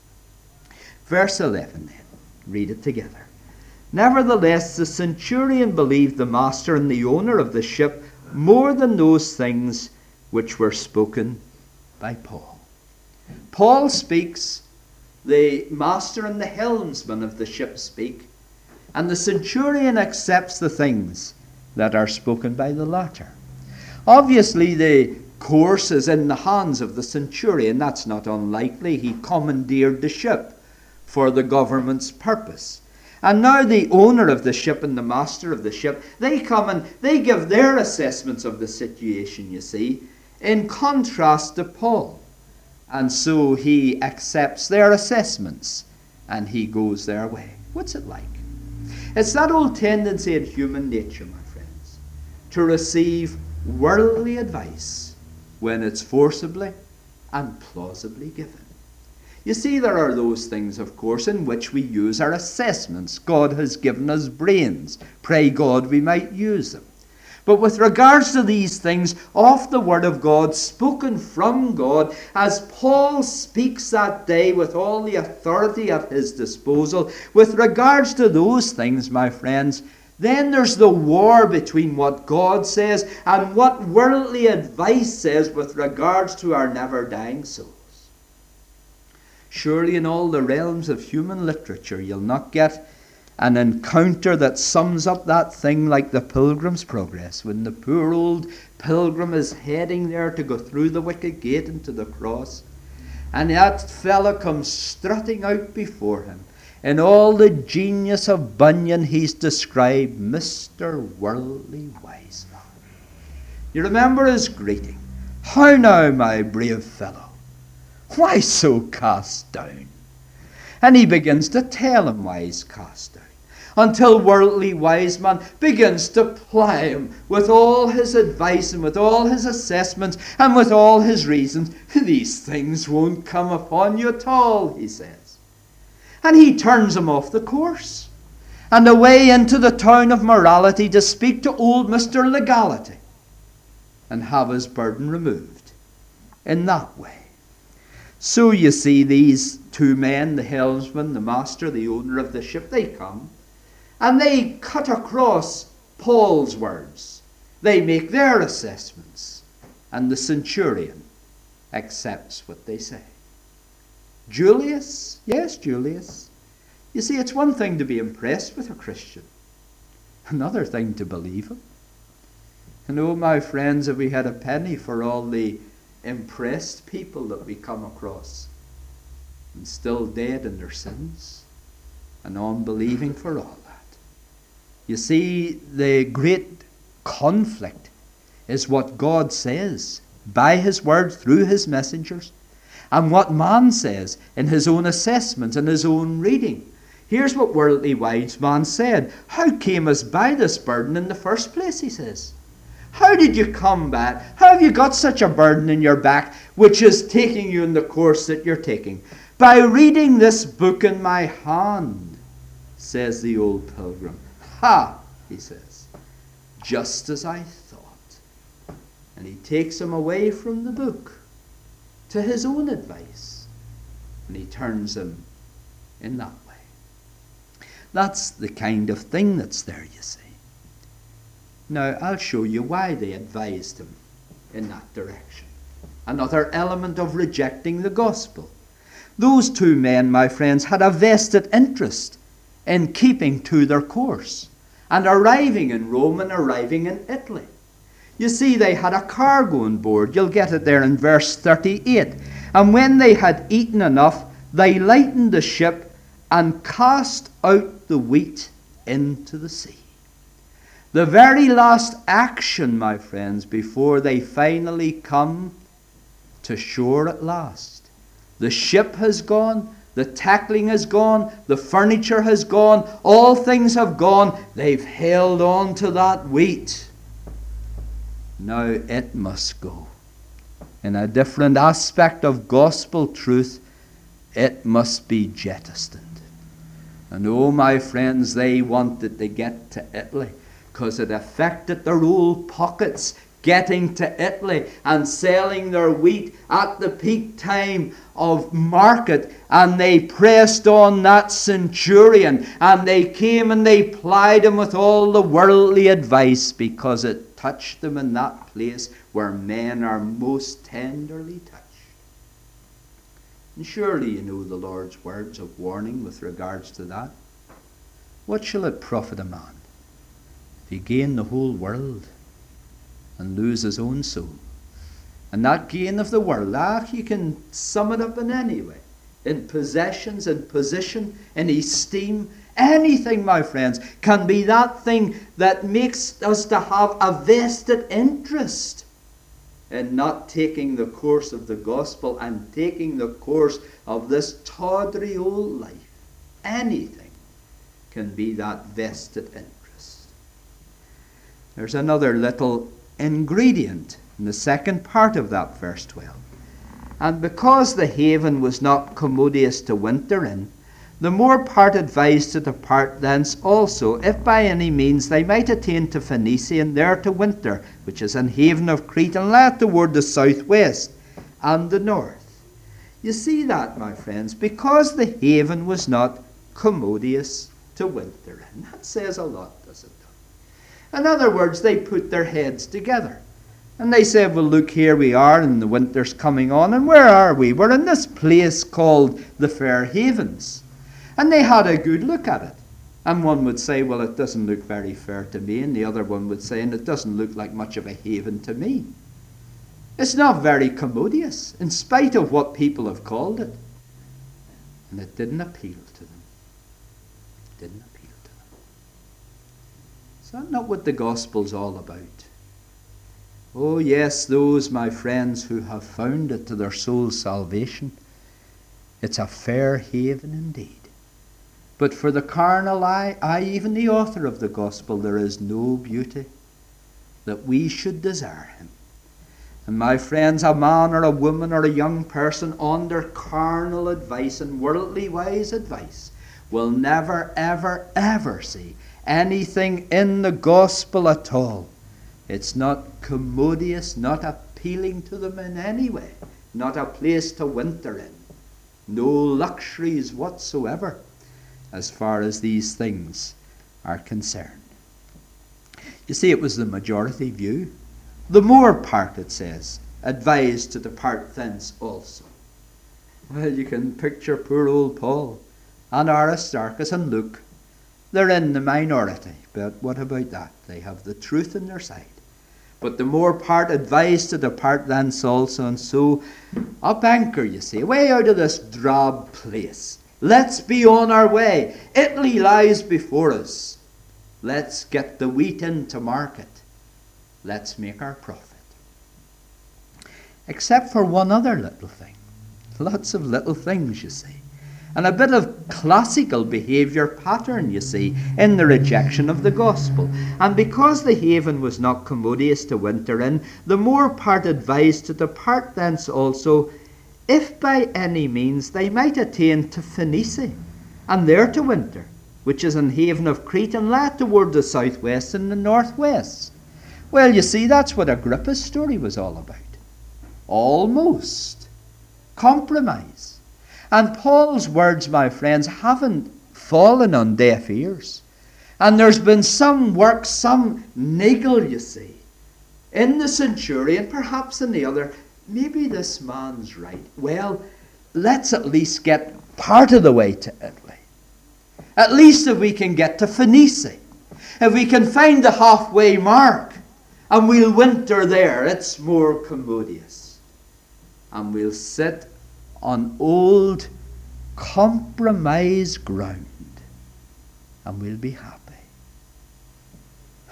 Verse eleven then. Read it together. Nevertheless, the centurion believed the master and the owner of the ship more than those things which were spoken by Paul. Paul speaks, the master and the helmsman of the ship speak, and the centurion accepts the things that are spoken by the latter. Obviously, the course is in the hands of the centurion. That's not unlikely. He commandeered the ship for the government's purpose. And now the owner of the ship and the master of the ship, they come and they give their assessments of the situation, you see, in contrast to Paul. And so he accepts their assessments and he goes their way. What's it like? It's that old tendency in human nature, my friends, to receive worldly advice when it's forcibly and plausibly given. You see, there are those things, of course, in which we use our assessments. God has given us brains. Pray God we might use them. But with regards to these things of the Word of God, spoken from God, as Paul speaks that day with all the authority at his disposal, with regards to those things, my friends, then there's the war between what God says and what worldly advice says with regards to our never-dying souls. Surely in all the realms of human literature you'll not get an encounter that sums up that thing like the Pilgrim's Progress, when the poor old pilgrim is heading there to go through the wicket gate into the cross, and that fellow comes strutting out before him. In all the genius of Bunyan he's described Mister Worldly Wise Man. You remember his greeting. How now, my brave fellow? Why so cast down? And he begins to tell him why he's cast down, until Worldly Wise Man begins to ply him with all his advice and with all his assessments and with all his reasons. These things won't come upon you at all, he says. And he turns him off the course and away into the town of morality to speak to old Mister Legality and have his burden removed in that way. So you see, these two men, the helmsman, the master, the owner of the ship, they come and they cut across Paul's words. They make their assessments and the centurion accepts what they say. Julius, yes, Julius. You see, it's one thing to be impressed with a Christian, another thing to believe him. And oh, my friends, have we had a penny for all the impressed people that we come across, and still dead in their sins and unbelieving for all that. You see, the great conflict is what God says by His word through His messengers and what man says in his own assessments and his own reading. Here's what Worldly Wise Man said. How came us by this burden in the first place, he says. How did you come by it? How have you got such a burden in your back which is taking you in the course that you're taking? By reading this book in my hand, says the old pilgrim. Ha, he says, just as I thought. And he takes him away from the book to his own advice, and he turns him in that way. That's the kind of thing that's there, you see. Now, I'll show you why they advised him in that direction. Another element of rejecting the gospel. Those two men, my friends, had a vested interest in keeping to their course and arriving in Rome and arriving in Italy. You see, they had a cargo on board. You'll get it there in verse thirty-eight. And when they had eaten enough, they lightened the ship and cast out the wheat into the sea. The very last action, my friends, before they finally come to shore at last. The ship has gone, the tackling has gone, the furniture has gone, all things have gone. They've held on to that wheat. Now it must go. In a different aspect of gospel truth, it must be jettisoned. And oh, my friends, they wanted to get to Italy because it affected their old pockets, getting to Italy and selling their wheat at the peak time of market. And they pressed on that centurion, and they came and they plied him with all the worldly advice, because it touched them in that place where men are most tenderly touched. And surely you know the Lord's words of warning with regards to that. What shall it profit a man if he gain the whole world and lose his own soul? And that gain of the world, ah, you can sum it up in any way. In possessions, in position, in esteem, anything, my friends, can be that thing that makes us to have a vested interest in not taking the course of the gospel and taking the course of this tawdry old life. Anything can be that vested interest. There's another little ingredient in the second part of that verse twelve. And because the haven was not commodious to winter in, the more part advised to depart thence also, if by any means they might attain to Phoenicia, and there to winter, which is an haven of Crete, and lie toward the southwest and the north. You see that, my friends, because the haven was not commodious to winter in. That says a lot, does it not? In other words, they put their heads together. And they said, well, look, here we are, and the winter's coming on, and where are we? We're in this place called the Fair Havens. And they had a good look at it. And one would say, well, it doesn't look very fair to me. And the other one would say, and it doesn't look like much of a haven to me. It's not very commodious, in spite of what people have called it. And it didn't appeal to them. It didn't appeal to them. Is that not what the gospel's all about? Oh, yes, those, my friends, who have found it to their soul's salvation. It's a fair haven indeed. But for the carnal eye, I, even the author of the gospel, there is no beauty that we should desire him. And my friends, a man or a woman or a young person under carnal advice and worldly wise advice will never, ever, ever see anything in the gospel at all. It's not commodious, not appealing to them in any way, not a place to winter in. No luxuries whatsoever as far as these things are concerned. You see, it was the majority view. The more part, it says, advised to depart thence also. Well, you can picture poor old Paul and Aristarchus and Luke. They're in the minority, but what about that? They have the truth in their side. But the more part advised to depart thence also, and so up anchor, you see, way out of this drab place. Let's be on our way. Italy lies before us. Let's get the wheat into market. Let's make our profit. Except for one other little thing. Lots of little things, you see. And a bit of classical behaviour pattern, you see, in the rejection of the gospel. And because the haven was not commodious to winter in, the more part advised to depart thence also, if by any means they might attain to Phoenicia, and there to winter, which is an haven of Crete, and lie toward the southwest and the northwest. Well, you see, that's what Agrippa's story was all about. Almost. Compromise. And Paul's words, my friends, haven't fallen on deaf ears. And there's been some work, some niggle, you see, in the centurion, perhaps in the other. Maybe this man's right. Well, let's at least get part of the way to Italy. At least if we can get to Phoenicia. If we can find the halfway mark, and we'll winter there, it's more commodious. And we'll sit on old compromise ground, and we'll be happy.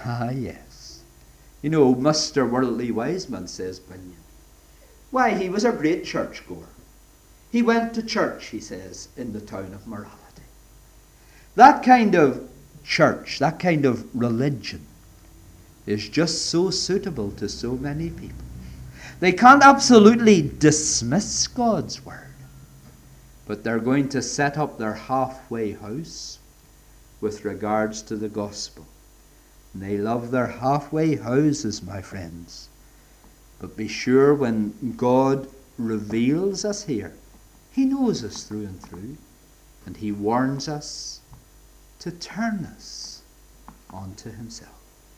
Ah, yes. You know, Mister Worldly Wiseman, says Bunyan. Why, he was a great churchgoer. He went to church, he says, in the town of morality. That kind of church, that kind of religion, is just so suitable to so many people. They can't absolutely dismiss God's word, but they're going to set up their halfway house with regards to the gospel. And they love their halfway houses, my friends. But be sure, when God reveals us here, he knows us through and through, and he warns us to turn us onto himself.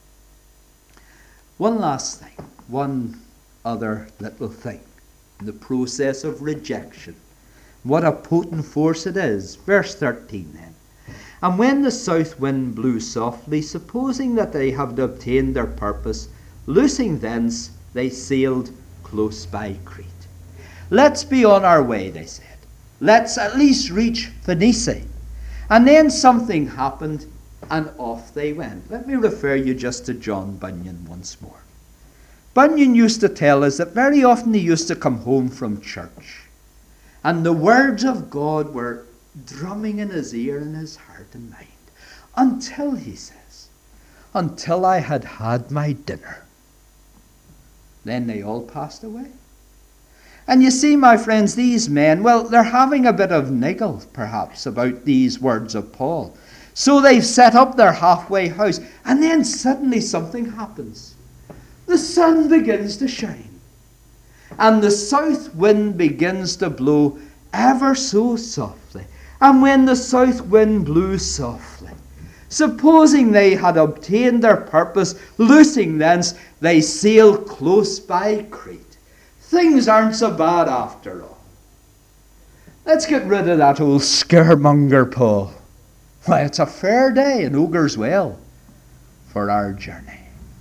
One last thing, one other little thing, the process of rejection. What a potent force it is. Verse thirteen then. And when the south wind blew softly, supposing that they had obtained their purpose, loosing thence, they sailed close by Crete. Let's be on our way, they said. Let's at least reach Phoenicia. And then something happened, and off they went. Let me refer you just to John Bunyan once more. Bunyan used to tell us that very often he used to come home from church, and the words of God were drumming in his ear and his heart and mind, until, he says, until I had had my dinner. Then they all passed away. And you see, my friends, these men, well, they're having a bit of niggle, perhaps, about these words of Paul. So they've set up their halfway house, and then suddenly something happens. The sun begins to shine, and the south wind begins to blow ever so softly. And when the south wind blew softly, supposing they had obtained their purpose, loosing thence, they sailed close by Crete. Things aren't so bad after all. Let's get rid of that old scaremonger Paul. Why, it's a fair day and augurs well for our journey.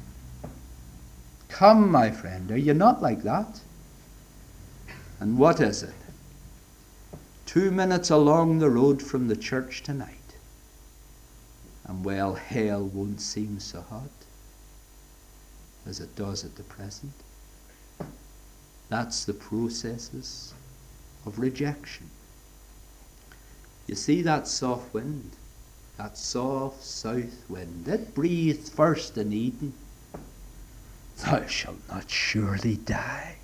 Come, my friend, are you not like that? And what is it? Two minutes along the road from the church tonight, and well, hell won't seem so hot as it does at the present. That's the processes of rejection. You see that soft wind, that soft south wind, it breathed first in Eden. Thou shalt not surely die.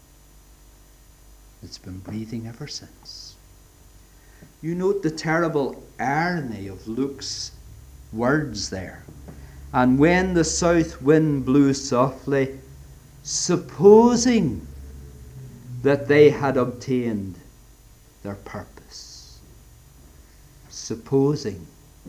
It's been breathing ever since. You note the terrible irony of Luke's words there. And when the south wind blew softly, supposing that they had obtained their purpose. Supposing.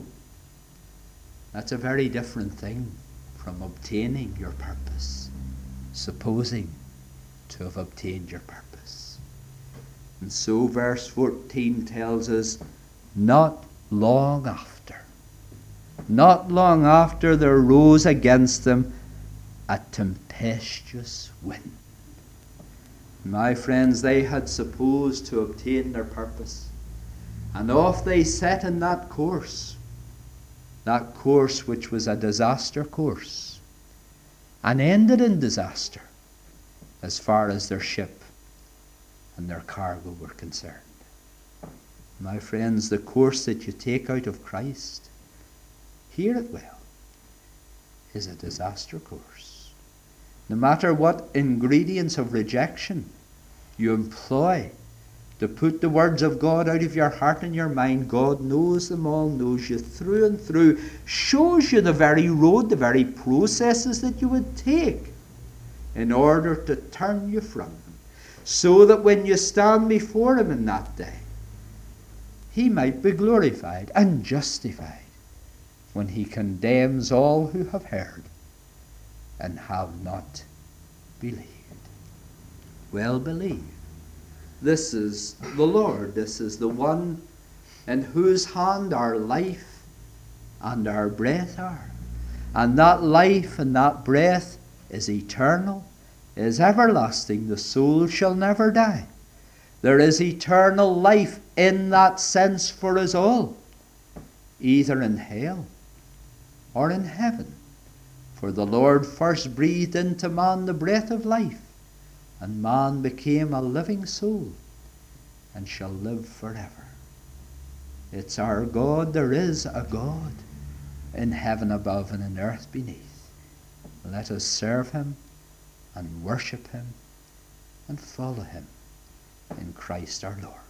That's a very different thing from obtaining your purpose. Supposing to have obtained your purpose. And so verse fourteen tells us, not long after, not long after there rose against them a tempestuous wind. My friends, they had supposed to obtain their purpose, and off they set in that course, that course which was a disaster course, and ended in disaster as far as their ship and their cargo were concerned. My friends, the course that you take out of Christ, hear it well, is a disaster course. No matter what ingredients of rejection you employ to put the words of God out of your heart and your mind, God knows them all, knows you through and through, shows you the very road, the very processes that you would take in order to turn you from them, so that when you stand before him in that day, he might be glorified and justified when he condemns all who have heard and have not believed. Well, believe. This is the Lord. This is the one in whose hand our life and our breath are. And that life and that breath is eternal, is everlasting. The soul shall never die. There is eternal life in that sense for us all, either in hell or in heaven, For the Lord first breathed into man the breath of life, and man became a living soul and shall live forever. It's our God. There is a God in heaven above and in earth beneath. Let us serve him and worship him and follow him in Christ our Lord.